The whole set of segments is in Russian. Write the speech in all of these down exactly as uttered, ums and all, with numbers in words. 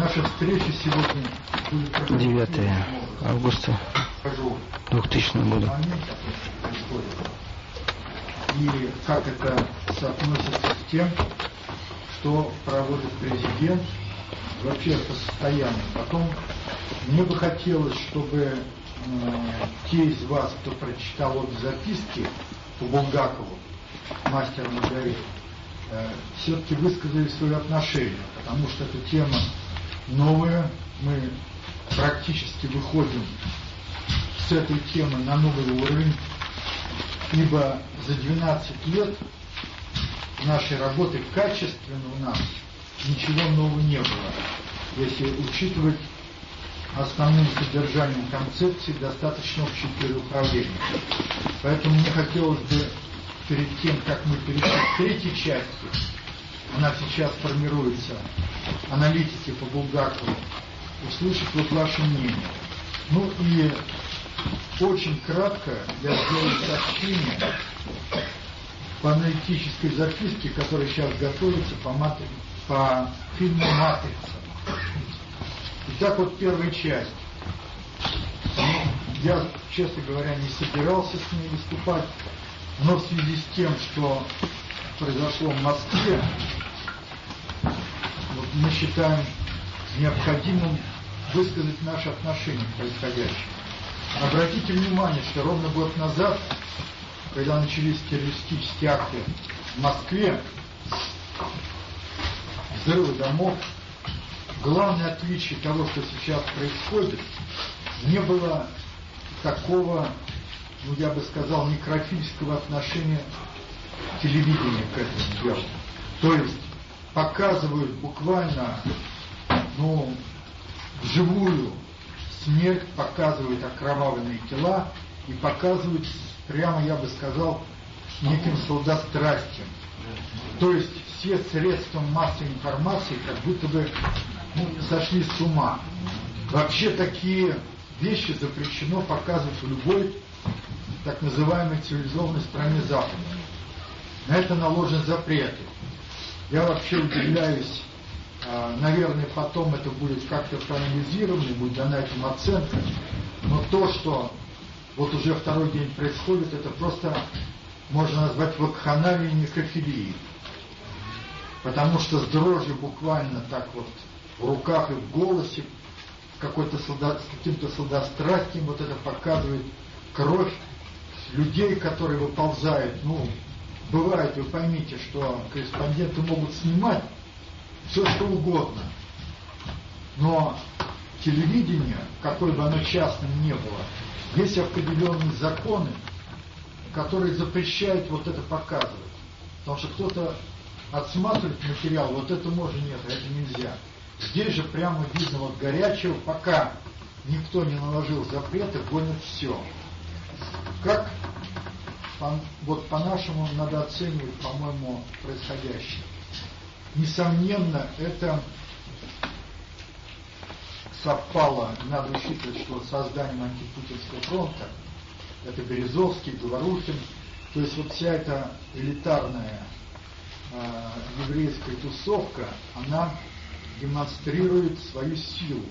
Наша встреча сегодня будет девятое августа двухтысячного года. И как это соотносится с тем, что проводит президент, вообще это постоянно. Потом мне бы хотелось, чтобы э, те из вас, кто прочитал обе записки по Булгакову, мастеру на горе, э, все-таки высказали свое отношение, потому что эта тема новая, мы практически выходим с этой темы на новый уровень, ибо за двенадцать лет нашей работы качественно у нас ничего нового не было, если учитывать основным содержанием концепции достаточно общее переуправление. Поэтому мне хотелось бы перед тем, как мы перейдем к третьей части, она сейчас формируется, аналитики по Булгакову, услышать вот ваше мнение. Ну и очень кратко я сделаю сообщение по аналитической записке, которая сейчас готовится по, матри... по фильму «Матрица». Итак, вот первая часть. Я, честно говоря, не собирался с ней выступать, но в связи с тем, что произошло в Москве, вот мы считаем необходимым высказать наше отношение к происходящему. Обратите внимание, что ровно год назад, когда начались террористические акты в Москве, взрывы домов, главное отличие того, что сейчас происходит, не было такого, ну я бы сказал, некрофильского отношения телевидения к этому делу. То есть показывают буквально, ну, вживую смерть, показывают окровавленные тела и показывают, прямо я бы сказал, неким сладострастием. То есть все средства массовой информации как будто бы ну, сошли с ума. Вообще такие вещи запрещено показывать в любой так называемой цивилизованной стране Запада. На это наложен запрет. Я вообще удивляюсь, наверное, потом это будет как-то проанализировано, будет дана этому оценка, но то, что вот уже второй день происходит, это просто можно назвать вакханалией и некрофилией. Потому что с дрожью буквально так вот в руках и в голосе, какой-то солдат, с каким-то сладострастием вот это показывает кровь людей, которые выползают. Ну, бывает, вы поймите, что корреспонденты могут снимать все что угодно, но телевидение, какое бы оно частным не было, есть определенные законы, которые запрещают вот это показывать. Потому что кто-то отсматривает материал, вот это можно, нет, а это нельзя. Здесь же прямо видно вот горячего, пока никто не наложил запреты, гонят все. Как по, вот по-нашему надо оценивать, по-моему, происходящее. Несомненно, это совпало, надо учитывать, что созданием антипутинского фронта, это Березовский, Говорухин, то есть вот вся эта элитарная э, еврейская тусовка, она демонстрирует свою силу.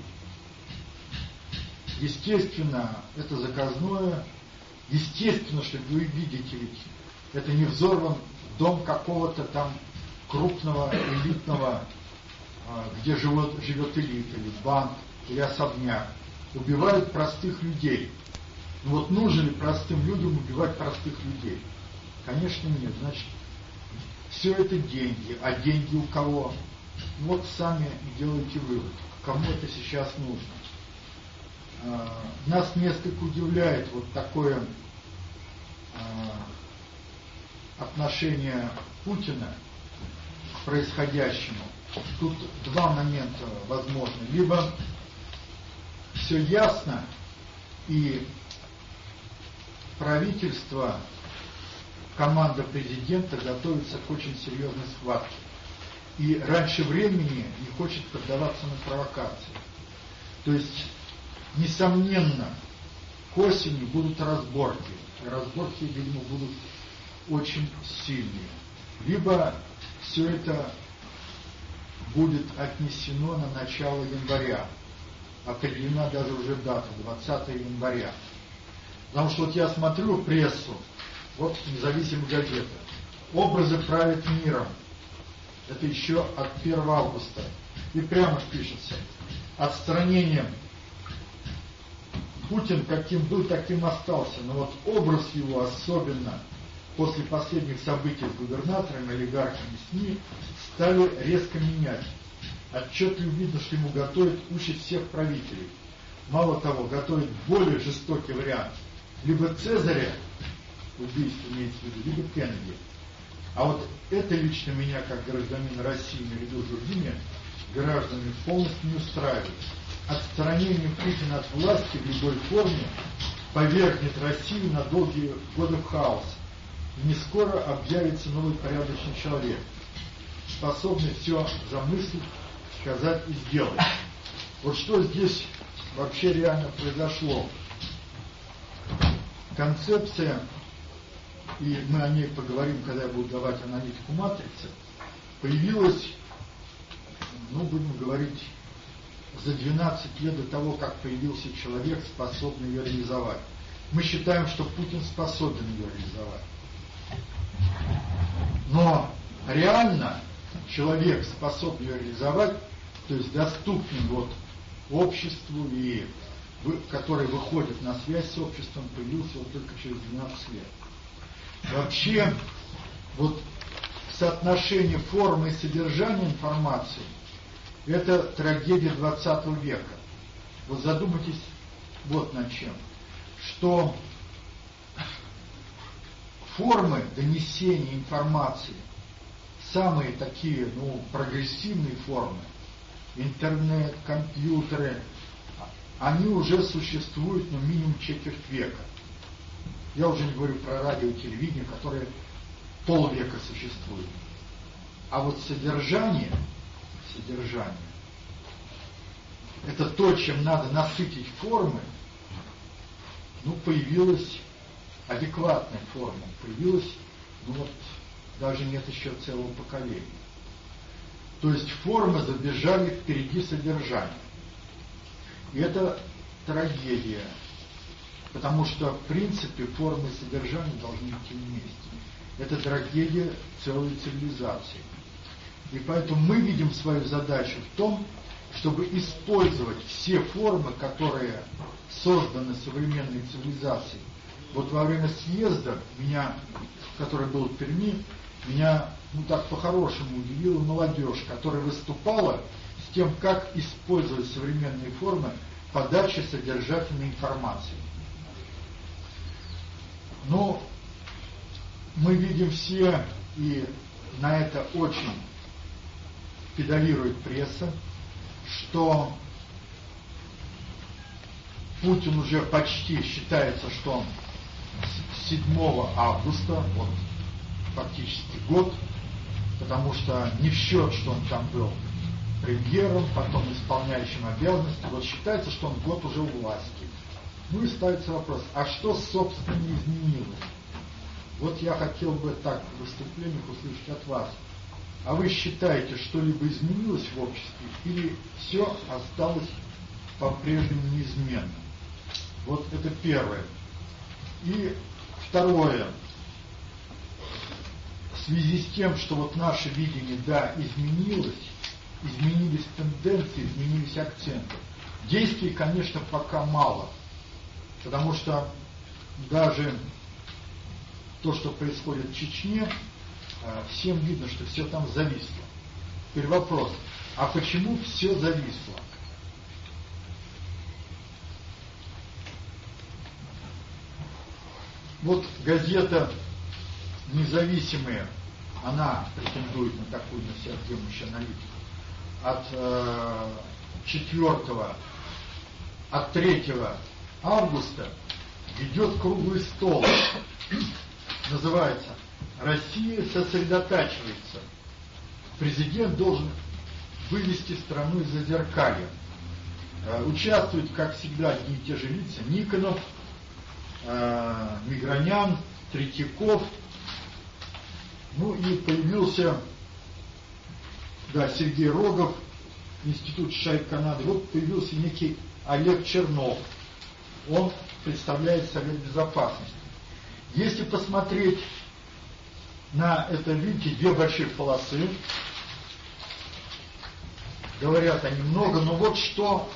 Естественно, это заказное, естественно, что вы видите, ведь это не взорван дом какого-то там крупного, элитного, где живет, живет элита, или банк, или особняк. Убивают простых людей. Ну вот нужно ли простым людям убивать простых людей? Конечно нет. Значит, все это деньги. А деньги у кого? Вот сами делайте вывод. Кому это сейчас нужно? Нас несколько удивляет вот такое отношение Путина к происходящему. Тут два момента возможны. Либо все ясно, и правительство, команда президента готовится к очень серьезной схватке. И раньше времени не хочет поддаваться на провокации. То есть, несомненно, к осени будут разборки. И разборки, видимо, будут очень сильные. Либо все это будет отнесено на начало января. Определена даже уже дата, двадцатого января. Потому что вот я смотрю прессу, вот независимая газета. Образы правят миром. Это еще от первого августа. И прямо пишется. Отстранением. Путин каким был, таким остался. Но вот образ его, особенно после последних событий с губернаторами, олигархами, СМИ, стали резко менять. Отчетливо видно, что ему готовят участь всех правителей. Мало того, готовят более жестокий вариант. Либо Цезаря, убийство имеется в виду, либо Кеннеди. А вот это лично меня, как гражданина России, наряду с другими гражданами, полностью не устраивает. Отстранение Путина от власти в любой форме повергнет Россию на долгие годы в хаос. И не скоро объявится новый порядочный человек, способный все замыслить, сказать и сделать. Вот что здесь вообще реально произошло. Концепция, и мы о ней поговорим, когда я буду давать аналитику матрицы, появилась, ну, будем говорить, за двенадцать лет до того, как появился человек, способный ее реализовать. Мы считаем, что Путин способен ее реализовать. Но реально человек, способный ее реализовать, то есть доступный вот обществу и который выходит на связь с обществом, появился вот только через двенадцать лет. Вообще, вот соотношение формы и содержания информации – это трагедия двадцатого века. Вот задумайтесь вот над чем. Что формы донесения информации, самые такие, ну, прогрессивные формы, интернет, компьютеры, они уже существуют, ну, минимум четверть века. Я уже не говорю про радио и телевидение, которые полвека существуют. А вот содержание, содержание, это то, чем надо насытить формы, ну, появилась адекватная форма, появилась, ну вот, даже нет еще целого поколения. То есть формы забежали впереди содержания. И это трагедия, потому что, в принципе, формы и содержание должны идти вместе. Это трагедия целой цивилизации. И поэтому мы видим свою задачу в том, чтобы использовать все формы, которые созданы современной цивилизацией. Вот во время съезда, меня, который был в Перми, меня, ну так по-хорошему удивила молодежь, которая выступала с тем, как использовать современные формы подачи содержательной информации. Но мы видим все, и на это очень педалирует пресса, что Путин уже почти считается, что он с седьмого августа, вот фактически год, потому что не в счет, что он там был премьером, потом исполняющим обязанности, вот считается, что он год уже у власти. Ну и ставится вопрос, а что, собственно, изменилось? Вот я хотел бы так в выступлениях услышать от вас. А вы считаете, что-либо изменилось в обществе или все осталось по-прежнему неизменным? Вот это первое. И второе. В связи с тем, что вот наше видение, да, изменилось, изменились тенденции, изменились акценты. Действий, конечно, пока мало. Потому что даже то, что происходит в Чечне, всем видно, что все там зависло. Теперь вопрос, а почему все зависло? Вот газета «Независимая», она претендует на такую, на всеобъемлющую аналитику, от э, четвёртого, от третьего августа ведет круглый стол, называется «Россия сосредотачивается. Президент должен вывести страну из зазеркалья». Э, участвуют, как всегда, одни и те же лица: Никонов, э, Мигранян, Третьяков. Ну и появился да, Сергей Рогов, Институт Шайб Канады. Вот появился некий Олег Чернов. Он представляет Совет Безопасности. Если посмотреть на это, видите, две больших полосы, говорят они много, но вот что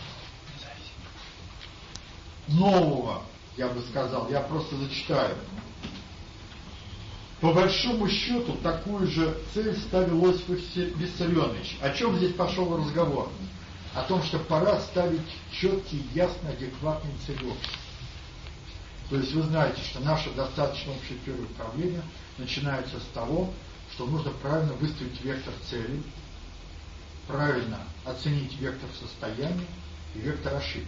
нового, я бы сказал, я просто зачитаю. По большому счету, такую же цель ставил Иосиф Виссарионович. О чем здесь пошел разговор? О том, что пора ставить четкие, ясно, адекватные цели. То есть вы знаете, что наше достаточно общее первое управление начинается с того, что нужно правильно выставить вектор цели, правильно оценить вектор состояния и вектор ошибки.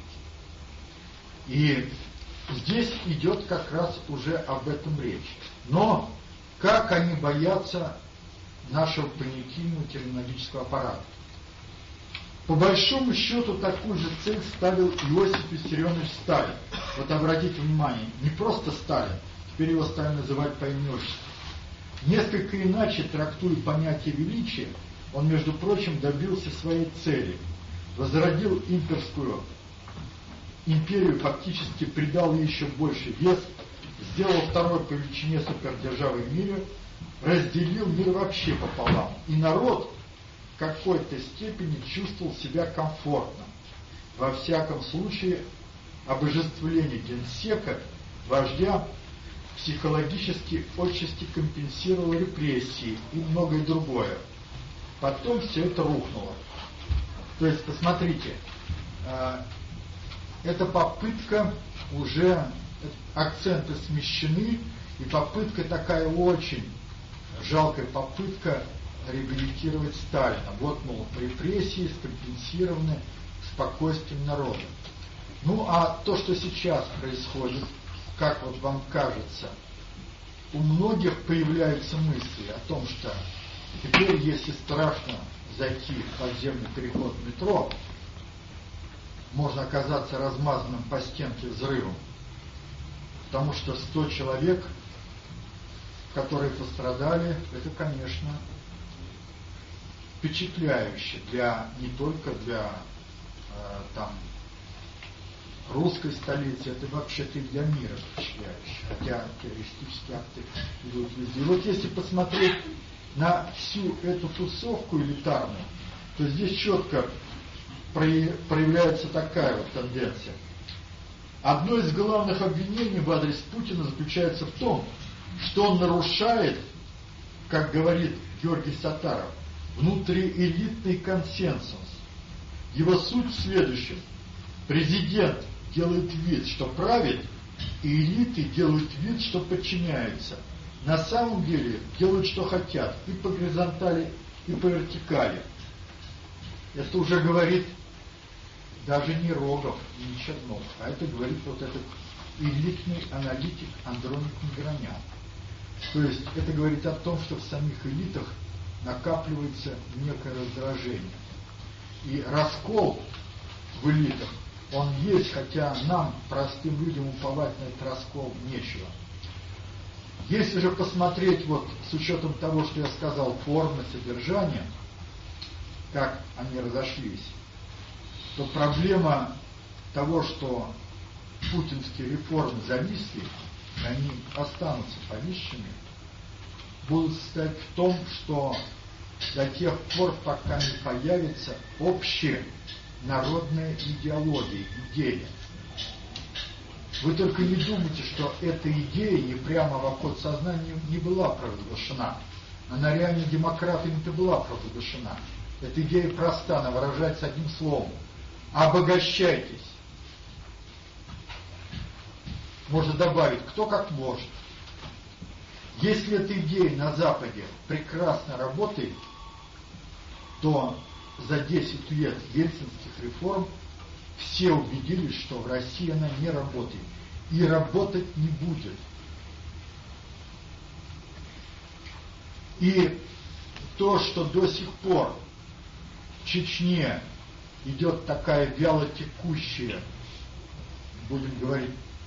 И здесь идет как раз уже об этом речь. Но как они боятся нашего понятийного терминологического аппарата? По большому счету такую же цель ставил Иосиф Виссарионович Сталин. Вот обратите внимание, не просто Сталин, теперь его стали называть по имени-отчеству. Несколько иначе, трактуя понятие величия, он, между прочим, добился своей цели. Возродил имперскую империю, фактически придал ей еще больше вес, сделал второй по величине супердержавы в мире, разделил мир вообще пополам. И народ в какой-то степени чувствовал себя комфортно. Во всяком случае, обожествление генсека, вождя, психологически отчасти компенсировало репрессии и многое другое. Потом все это рухнуло. То есть, посмотрите, эта попытка уже, акценты смещены, и попытка такая очень жалкая попытка реабилитировать Сталина. Вот, мол, репрессии скомпенсированы спокойствием народа. Ну, а то, что сейчас происходит, как вот вам кажется, у многих появляются мысли о том, что теперь, если страшно зайти в подземный переход метро, можно оказаться размазанным по стенке взрывом, потому что сто человек, которые пострадали, это, конечно, впечатляюще для, не только для э, там русской столицы, это вообще-то и для мира впечатляюще, хотя террористические акты идут везде. И вот если посмотреть на всю эту тусовку элитарную, то здесь четко проявляется такая вот тенденция. Одно из главных обвинений в адрес Путина заключается в том, что он нарушает, как говорит Георгий Саттаров, внутриэлитный консенсус. Его суть в следующем. Президент делает вид, что правит, и элиты делают вид, что подчиняются. На самом деле делают, что хотят, и по горизонтали, и по вертикали. Это уже говорит даже не Рогов, не Чернов, а это говорит вот этот элитный аналитик Андроник Негронян. То есть это говорит о том, что в самих элитах накапливается некое раздражение. И раскол в элитах, он есть, хотя нам, простым людям, уповать на этот раскол нечего. Если же посмотреть вот с учетом того, что я сказал, формы, содержания, как они разошлись, то проблема того, что путинские реформы зависли, и они останутся повисшими, будут состоять в том, что до тех пор, пока не появится общая народная идеология, идея. Вы только не думайте, что эта идея не прямо в обход сознания не была провозглашена. Она реально демократами-то была провозглашена. Эта идея проста, она выражается одним словом. Обогащайтесь. Можно добавить, кто как может. Если эта идея на Западе прекрасно работает, то за десять лет ельцинских реформ все убедились, что в России она не работает и работать не будет. И то, что до сих пор в Чечне идет такая вялотекущая, будем говорить,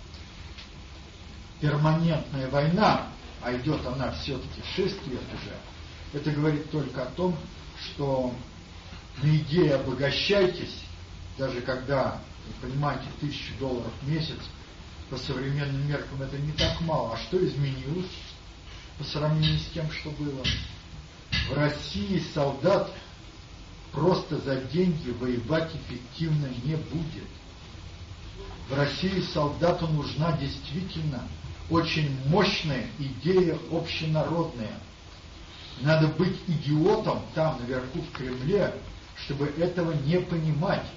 перманентная война, а идет она все-таки шесть лет уже, это говорит только о том, что на идее обогащайтесь, даже когда, вы понимаете, тысячу долларов в месяц, по современным меркам это не так мало. А что изменилось по сравнению с тем, что было? В России солдат просто за деньги воевать эффективно не будет. В России солдату нужна действительно очень мощная идея общенародная. Надо быть идиотом там, наверху в Кремле, чтобы этого не понимать.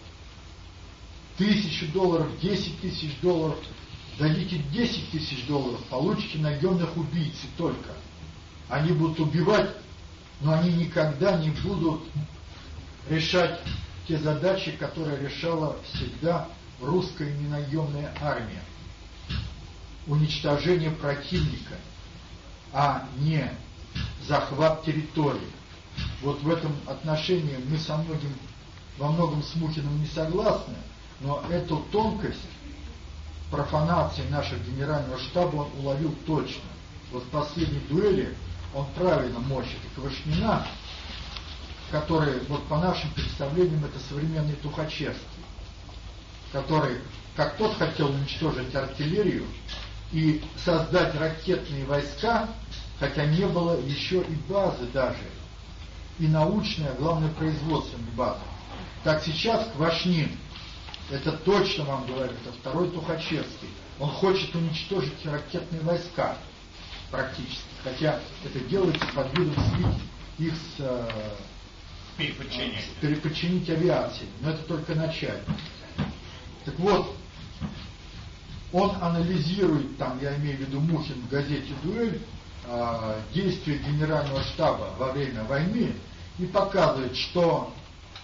Тысячу долларов, десять тысяч долларов, дадите десять тысяч долларов, получите наемных убийц и только. Они будут убивать, но они никогда не будут решать те задачи, которые решала всегда русская ненаемная армия. Уничтожение противника, а не захват территории. Вот в этом отношении мы со многим, во многом с Мухиным не согласны, но эту тонкость профанации нашего генерального штаба он уловил точно. Вот в последней дуэли он правильно мочит и Квашнина, который, вот по нашим представлениям, это современный Тухачевский, который, как тот хотел уничтожить артиллерию и создать ракетные войска, хотя не было еще и базы даже, и научной, а главное производственной базы. Так сейчас Квашнин, это точно вам говорю, это второй Тухачевский, он хочет уничтожить ракетные войска практически, хотя это делается под видом слить их с, э, переподчинить. с переподчинить авиации, но это только начало. Так вот, он анализирует, там, я имею в виду Мухин в газете «Дуэль», э, действия генерального штаба во время войны и показывает, что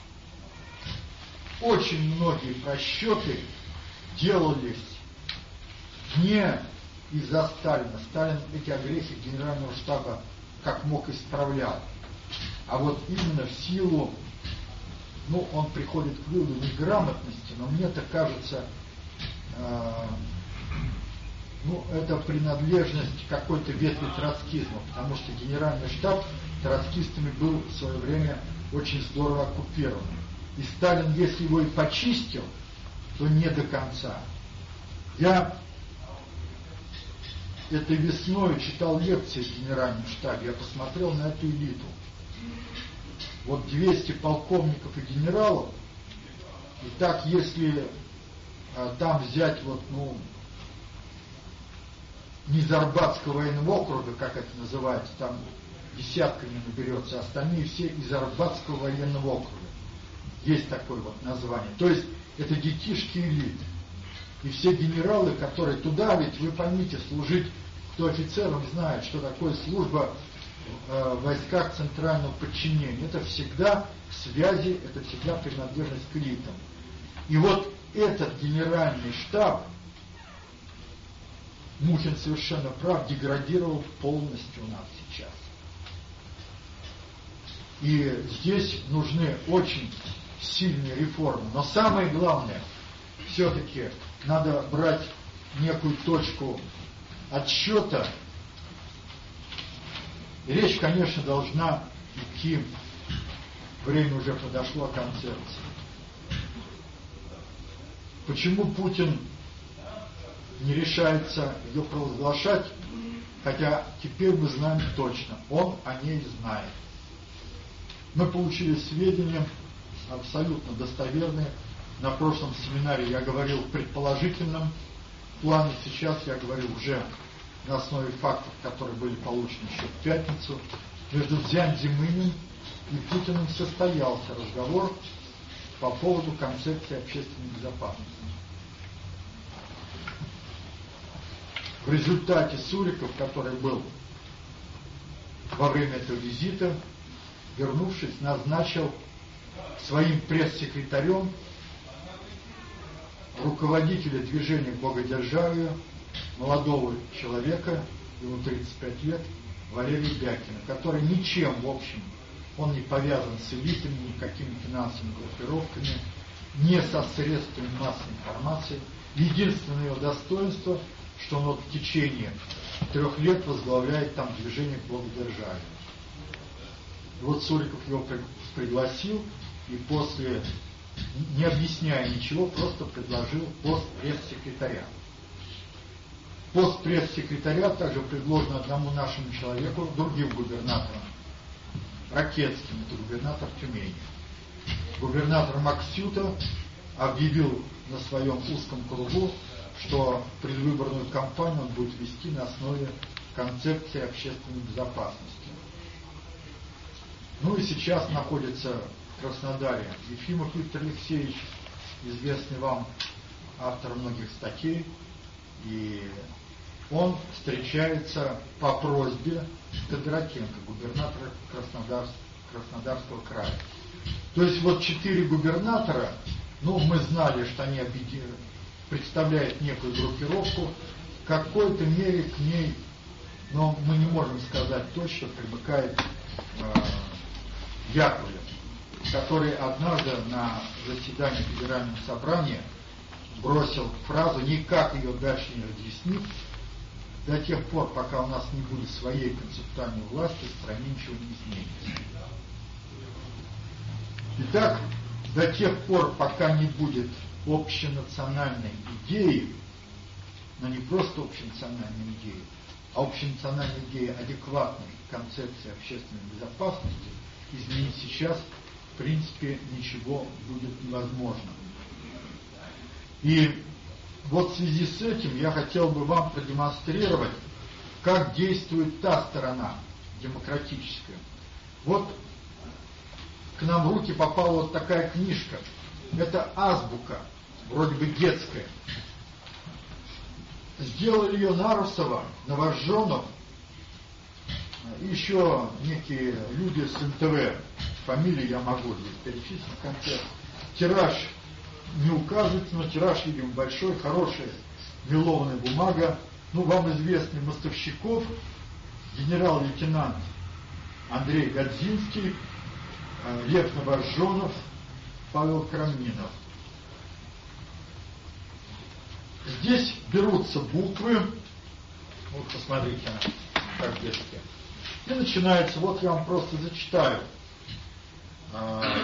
очень многие просчеты делались не из-за Сталина. Сталин эти огрехи генерального штаба как мог исправлял. А вот именно в силу, ну, он приходит к выводу неграмотности, но мне так кажется, э, ну, это принадлежность к какой-то ветви троцкизма, потому что генеральный штаб троцкистами был в свое время очень здорово оккупирован. И Сталин, если его и почистил, то не до конца. Я этой весной читал лекции в генеральном штабе, я посмотрел на эту элиту. Вот двести полковников и генералов, и так если а, там взять вот, ну, Низарбатского военного округа, как это называется, там десятками наберется, остальные все из Арбатского военного округа. Есть такое вот название. То есть это детишки элиты. И все генералы, которые туда, ведь вы поймите, служить, кто офицером знает, что такое служба э, в войсках центрального подчинения. Это всегда связи, это всегда принадлежность к элитам. И вот этот генеральный штаб, Мухин совершенно прав, деградировал полностью у нас сейчас. И здесь нужны очень сильные реформы. Но самое главное, все-таки надо брать некую точку отсчета. И речь, конечно, должна идти, время уже подошло к концепции. Почему Путин не решается ее провозглашать, хотя теперь мы знаем точно, он о ней знает. Мы получили сведения абсолютно достоверные. На прошлом семинаре я говорил в предположительном плане, сейчас я говорю уже на основе фактов, которые были получены еще в пятницу. Между Дзянь Зимыным и Путиным состоялся разговор по поводу концепции общественной безопасности. В результате Суриков, который был во время этого визита, вернувшись, назначил своим пресс-секретарем руководителя движения к богодержавию, молодого человека, ему тридцать пять лет, Валерия Бякина, который ничем, в общем, он не повязан с элитами, никакими финансовыми группировками, не со средствами массовой информации. Единственное его достоинство, что он вот в течение трех лет возглавляет там движение к богодержавию. И вот Суриков его пригласил, и после, не объясняя ничего, просто предложил пост пресс-секретаря. Пост пресс-секретаря также предложен одному нашему человеку, другим губернатором, Ракетским, это губернатор Тюмени. Губернатор Максюта объявил на своем узком кругу, что предвыборную кампанию он будет вести на основе концепции общественной безопасности. Ну и сейчас находится в Краснодаре Ефимов Виктор Алексеевич, известный вам автор многих статей, и он встречается по просьбе Кондратенко, губернатора Краснодар, Краснодарского края. То есть вот четыре губернатора, ну мы знали, что они объединены, представляют некую группировку, в какой-то мере к ней, но мы не можем сказать точно, примыкает э, Яковлев, который однажды на заседании Федерального собрания бросил фразу, никак ее дальше не разъяснить, до тех пор, пока у нас не будет своей концептуальной власти, в стране ничего не изменится. Итак, до тех пор, пока не будет общенациональной идеи, но не просто общенациональной идеи, а общенациональной идеи адекватной концепции общественной безопасности, изменить сейчас, в принципе, ничего будет невозможно. И вот в связи с этим я хотел бы вам продемонстрировать, как действует та сторона демократическая. Вот к нам в руки попала вот такая книжка. Это азбука, вроде бы детская. Сделали ее Нарусова, Новожжонов, и еще некие люди с эн тэ вэ. Фамилии я могу здесь перечислить в конце. Тираж не указывается, но тираж, видимо, большой, хорошая мелованная бумага. Ну, вам известный Мостовщиков, генерал-лейтенант Андрей Годзинский, Лев Новожжонов, Павел Крамнинов. Здесь берутся буквы, вот посмотрите, как детки. И начинается, вот я вам просто зачитаю. На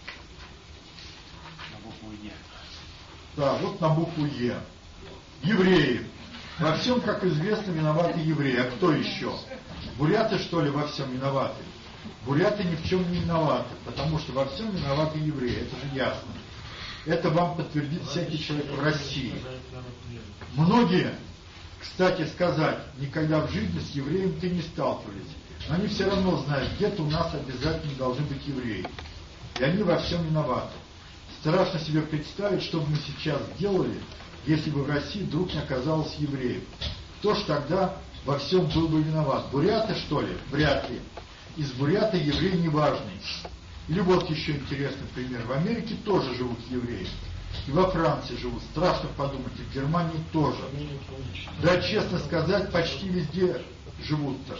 букву Е. Да, вот на букву Е. Евреи. Во всем, как известно, виноваты евреи. А кто еще? Буряты, что ли, во всем виноваты? Буряты ни в чем не виноваты, потому что во всем виноваты евреи, это же ясно. Это вам подтвердит всякий человек в России. Многие, кстати сказать, никогда в жизни с евреем-то не сталкивались. Но они все равно знают, где-то у нас обязательно должны быть евреи. И они во всем виноваты. Страшно себе представить, что бы мы сейчас делали, если бы в России вдруг не оказалось евреев. Кто ж тогда во всем был бы виноват? Буряты, что ли? Вряд ли. Из бурята еврей неважный. Или вот еще интересный пример. В Америке тоже живут евреи. И во Франции живут. Страшно подумать. И в Германии тоже. Да, честно сказать, почти везде живут-то.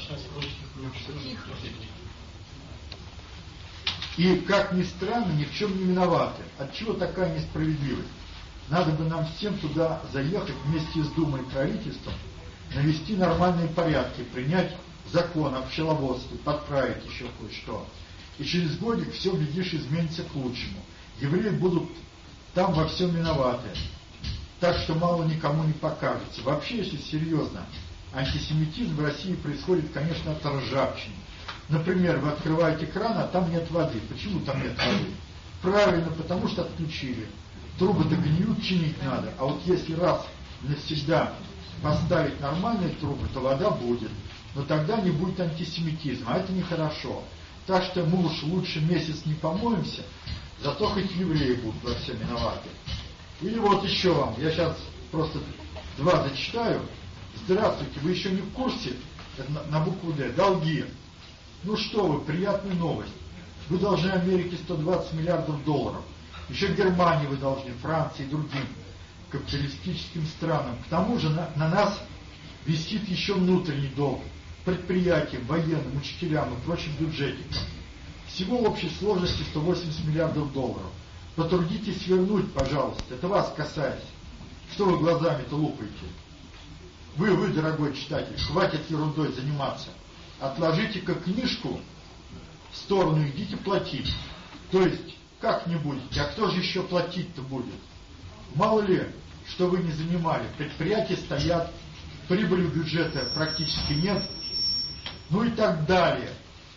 И, как ни странно, ни в чем не виноваты. Отчего такая несправедливость? Надо бы нам всем туда заехать вместе с Думой и правительством, навести нормальные порядки, принять закон о пчеловодстве, подправить еще кое-что. И через годик все, глядишь, изменится к лучшему. Евреи будут там во всем виноваты. Так что мало никому не покажется. Вообще, если серьезно, антисемитизм в России происходит, конечно, от ржавчины. Например, вы открываете кран, а там нет воды. Почему там нет воды? Правильно, потому что отключили. Трубы-то гниют, чинить надо. А вот если раз навсегда поставить нормальные трубы, то вода будет. Но тогда не будет антисемитизма, а это нехорошо. Так что мы уж лучше месяц не помоемся, зато хоть евреи будут во всем виноваты. Или вот еще вам, я сейчас просто два зачитаю. Здравствуйте, вы еще не в курсе? Это на, на букву Д. Долги. Ну что вы, приятная новость. Вы должны Америке сто двадцать миллиардов долларов. Еще Германии вы должны, Франции и другим капиталистическим странам. К тому же на, на нас висит еще внутренний долг. Предприятиям, военным, учителям и прочим бюджетникам. Всего в общей сложности сто восемьдесят миллиардов долларов. Потрудитесь вернуть, пожалуйста. Это вас касается. Что вы глазами-то лупаете? Вы, вы, дорогой читатель, хватит ерундой заниматься. Отложите-ка книжку в сторону, идите платить. То есть, как не будете, а кто же еще платить-то будет? Мало ли, что вы не занимали, предприятия стоят, прибыли бюджета практически нет, ну и так далее.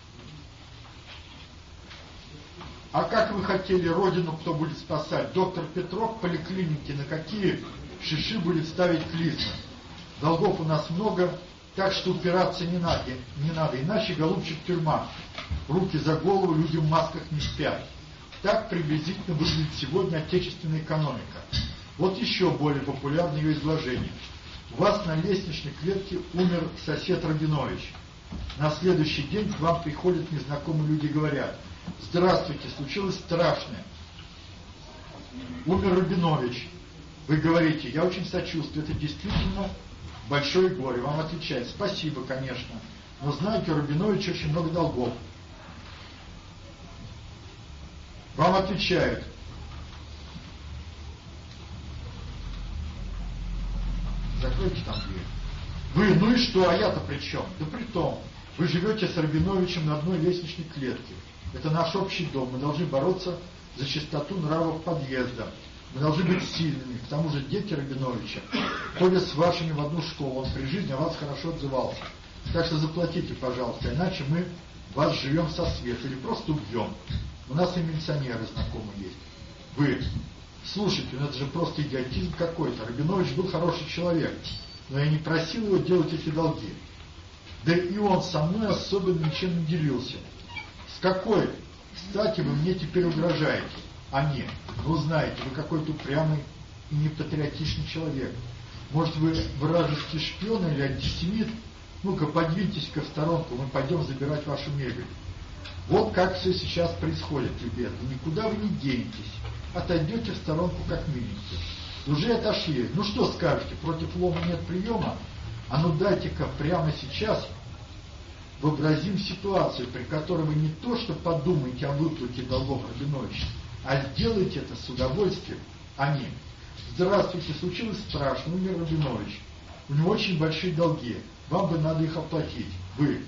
А как вы хотели родину, кто будет спасать? Доктор Петров в поликлинике на какие шиши будет ставить клизмы? Долгов у нас много, так что упираться не надо, не надо, иначе, голубчик, тюрьма. Руки за голову, люди в масках не спят. Так приблизительно выглядит сегодня отечественная экономика. Вот еще более популярное ее изложение. У вас на лестничной клетке умер сосед Рабинович. На следующий день к вам приходят незнакомые люди и говорят: здравствуйте, случилось страшное. Умер Рабинович. Вы говорите: я очень сочувствую, это действительно большое горе. Вам отвечают: спасибо, конечно, но знаете, у Рабиновича очень много долгов. Вам отвечают: закройте там дверь. Вы, ну и что, а я-то при чем? Да при том, вы живете с Рабиновичем на одной лестничной клетке. Это наш общий дом, мы должны бороться за чистоту нравов подъезда. Мы должны быть сильными. К тому же дети Рабиновича ходят с вашими в одну школу, он при жизни о вас хорошо отзывался. Так что заплатите, пожалуйста, иначе мы вас живем со света или просто убьем. У нас и милиционеры знакомые есть. Вы, слушайте, ну это же просто идиотизм какой-то. Рабинович был хороший человек, но я не просил его делать эти долги. Да и он со мной особо ничем не делился. С какой стати вы мне теперь угрожаете? А нет, ну знаете, вы какой-то упрямый и непатриотичный человек. Может, вы вражеский шпион или антисемит? Ну-ка, подвиньтесь-ка в сторонку, мы пойдем забирать вашу мебель. Вот как все сейчас происходит, ребята. Никуда вы не денетесь. Отойдете в сторонку как миленькие. Уже отошли. Ну что скажете, против лома нет приема? А ну дайте-ка прямо сейчас вообразим ситуацию, при которой вы не то что подумаете о выплате долгов Рабиновича, а сделайте это с удовольствием. Они: здравствуйте, случилось страшно, умер Рабинович. У него очень большие долги. Вам бы надо их оплатить. Вы.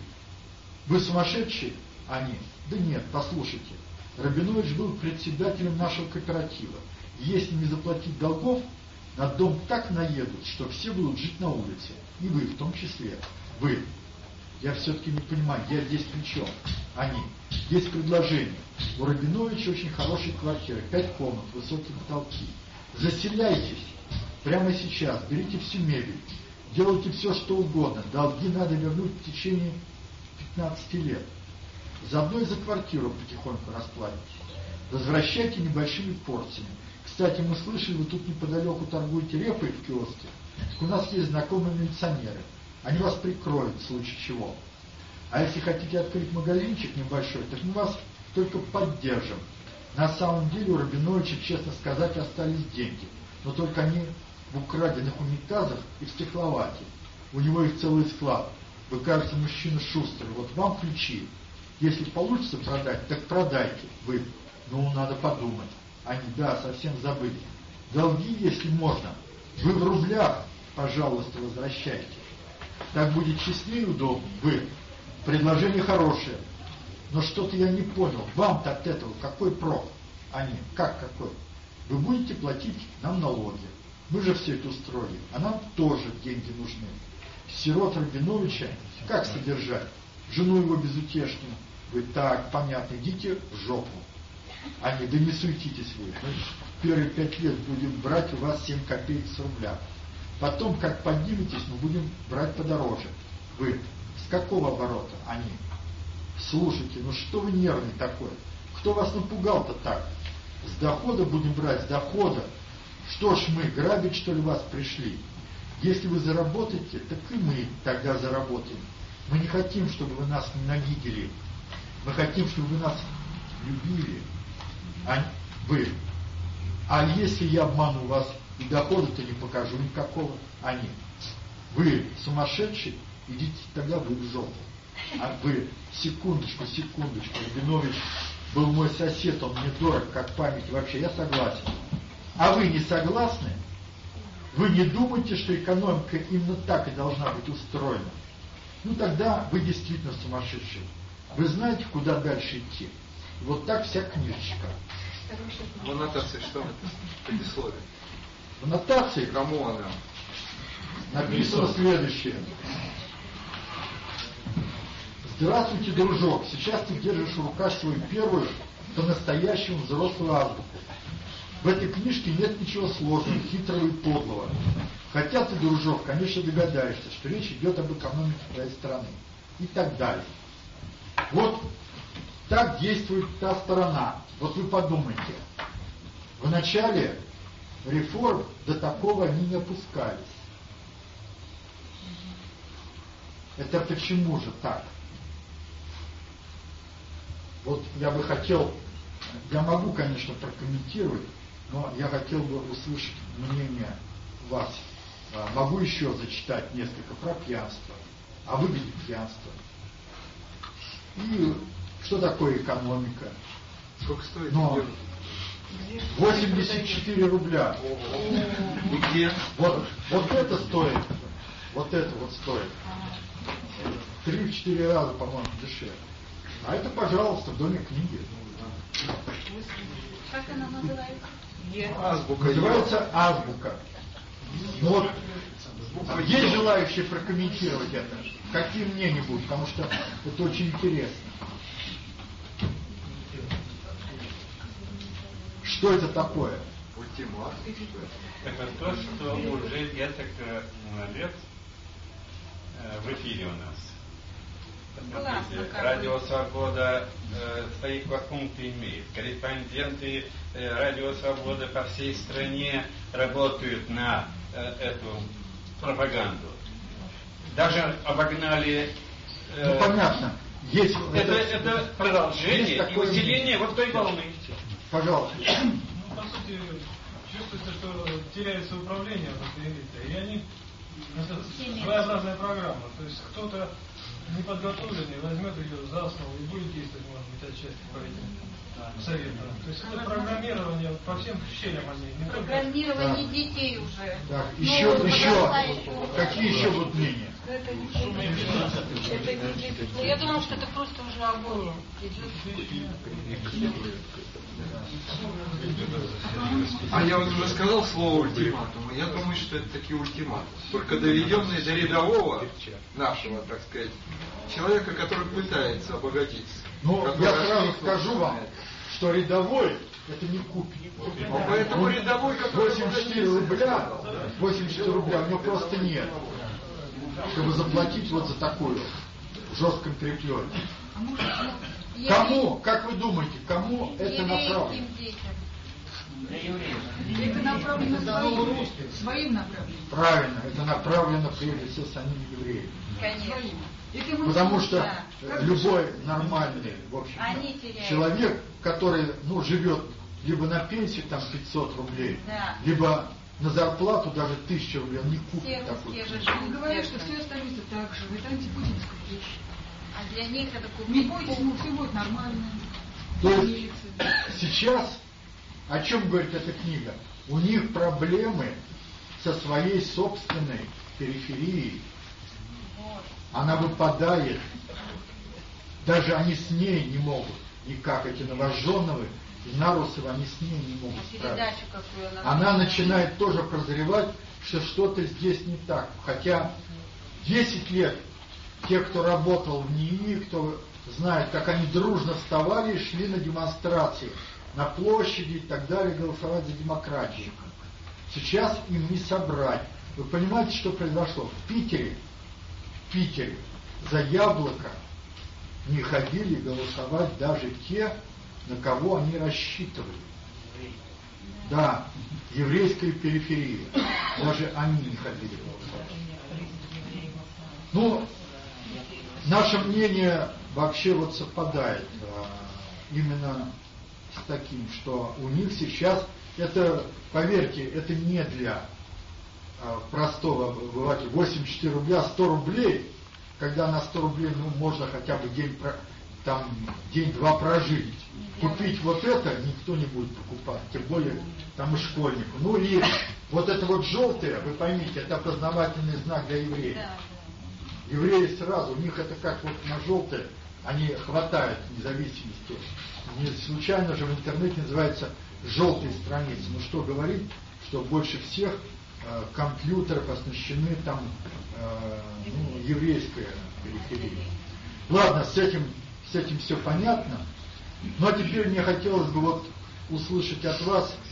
Вы сумасшедшие? Они: да нет, послушайте. Рабинович был председателем нашего кооператива. Если не заплатить долгов, на дом так наедут, что все будут жить на улице. И вы в том числе. Вы. Я все-таки не понимаю, я здесь при чем? Они. Есть предложение. У Рабиновича очень хорошая квартира, пять комнат, высокие потолки. Заселяйтесь прямо сейчас, берите всю мебель, делайте все, что угодно. Долги надо вернуть в течение пятнадцати лет. Заодно и за квартиру потихоньку расплатитесь. Возвращайте небольшими порциями. Кстати, мы слышали, вы тут неподалеку торгуете репой в киоске. У нас есть знакомые милиционеры. Они вас прикроют в случае чего. А если хотите открыть магазинчик небольшой, так мы вас только поддержим. На самом деле у Рабиновича, честно сказать, остались деньги. Но только они в украденных унитазах и в стекловате. У него их целый склад. Вы, кажется, мужчина шустрый. Вот вам ключи. Если получится продать, так продайте. Вы. Ну, надо подумать. Они: да, совсем забыли. Долги, если можно. Вы в рублях, пожалуйста, возвращайте. Так будет честнее и удобнее. Вы. Предложение хорошее. Но что-то я не понял. Вам-то от этого какой прок? Они. Как какой? Вы будете платить нам налоги. Мы же все это устроили. А нам тоже деньги нужны. Сирот Рабиновича как содержать? Жену его безутешную. Вы: так, понятно, идите в жопу. Они: да не суетитесь вы. Мы первые пять лет будем брать у вас семь копеек с рубля. Потом, как подниметесь, мы будем брать подороже. Вы. С какого оборота? Они. Слушайте, ну что вы нервный такой? Кто вас напугал-то так? С дохода будем брать, с дохода. Что ж мы, грабить что ли вас пришли? Если вы заработаете, так и мы тогда заработаем. Мы не хотим, чтобы вы нас ненавидели. Мы хотим, чтобы вы нас любили. А вы. А если я обману вас и дохода-то не покажу никакого? Они. Вы сумасшедший? Идите тогда вы в жопу. А вы: секундочку, секундочку. Рабинович был мой сосед, он мне дорог, как память. Вообще, я согласен. А вы не согласны? Вы не думаете, что экономика именно так и должна быть устроена? Ну тогда вы действительно сумасшедший. Вы знаете, куда дальше идти. Вот так вся книжечка. В аннотации что это? Предисловие. В аннотации кому она? Написано следующее. Здравствуйте, дружок. Сейчас ты держишь в руках свою первую по-настоящему взрослую азбуку. В этой книжке нет ничего сложного, хитрого и подлого. Хотя ты, дружок, конечно, догадаешься, что речь идет об экономике твоей страны. И так далее. Вот так действует та сторона. Вот вы подумайте. В начале реформ до такого они не опускались. Это почему же так? Вот я бы хотел, я могу, конечно, прокомментировать, но я хотел бы услышать мнение вас. Могу еще зачитать несколько про пьянство, о выгоде пьянства. И что такое экономика? Сколько стоит? Но восемьдесят четыре рубля. И где? Вот, вот это стоит. Вот это вот стоит. Три-четыре раза, по-моему, дешевле. А это, пожалуйста, в доме книги. Как она называется? Азбука. Называется азбука. Ну вот, есть желающие прокомментировать это? Какие мнения будут? Потому что это очень интересно. Что это такое? Ультимат. Это то, что уже несколько лет в эфире у нас. Посмотрите, Радио Свобода э, свои пункты имеет. Корреспонденты э, Радио Свобода по всей стране работают на э, эту пропаганду. Даже обогнали... Э, ну понятно. Есть, это, это, это продолжение и усиление вот той волны. Пожалуйста. Ну, по сути, чувствуется, что теряется управление в этой элите. И они... Это своеобразная программа. То есть кто-то неподготовленный возьмет ее за основу и будет действовать, может быть, отчасти по этим советам. То есть это программирование по всем щелям они. Не программирование да. детей уже. Так, еще, ну, еще. Какие еще будут мнения? Это не это, я думаю, что это просто уже огонь. А я вот уже сказал слово ультиматум, и я думаю, что это таки ультиматум. Только доведенный до рядового нашего, так сказать, человека, который пытается обогатиться. Ну, я сразу скажу вам, что рядовой это не купит. А поэтому рядовой, который восемьдесят четыре рубля, восемьдесят четыре рубля у него просто нет, чтобы заплатить вот за такую в жестком тряпье. Кому, как вы думаете, кому это направлено? Это направлено своим, своим направлением. Правильно, это направлено прежде всего самим евреям. Конечно. Потому что да. любой нормальный, в общем, человек, который, ну, живет либо на пенсии там пятьсот рублей, да. либо на зарплату даже тысячу рублей, он не купит все, такую. Он говорит, что все остаются так же, это антипутинская вещь. А для них это купить. Не бойтесь, ну все будет нормально. То есть сейчас, о чем говорит эта книга? У них проблемы со своей собственной периферией. Она выпадает. Даже они с ней не могут. Никак эти новожженные и Нарусовы, они с ней не могут справиться. Она начинает тоже прозревать, что что-то здесь не так. Хотя десять лет те, кто работал в НИИ, кто знает, как они дружно вставали и шли на демонстрации, на площади и так далее, голосовать за демократию. Сейчас им не собрать. Вы понимаете, что произошло? В Питере, в Питере за Яблоко не ходили голосовать даже те, на кого они рассчитывали. Да, еврейская периферия. Даже они не ходили голосовать. Ну, наше мнение вообще вот совпадает а, именно с таким, что у них сейчас, это, поверьте, это не для а, простого обывателя. восемьдесят четыре рубля, сто рублей, когда на сто рублей, ну, можно хотя бы день, там, день-два прожить. Купить вот это никто не будет покупать, тем более там и школьнику. Ну и вот это вот желтое, вы поймите, это опознавательный знак для евреев. Евреи сразу, у них это как вот на желтое, они хватают независимости. Не случайно же в интернете называется желтой страницей. Ну что говорить, что больше всех э, компьютеров оснащены там э, ну, еврейская периферия. Ладно, с этим, с этим все понятно. Но теперь мне хотелось бы вот услышать от вас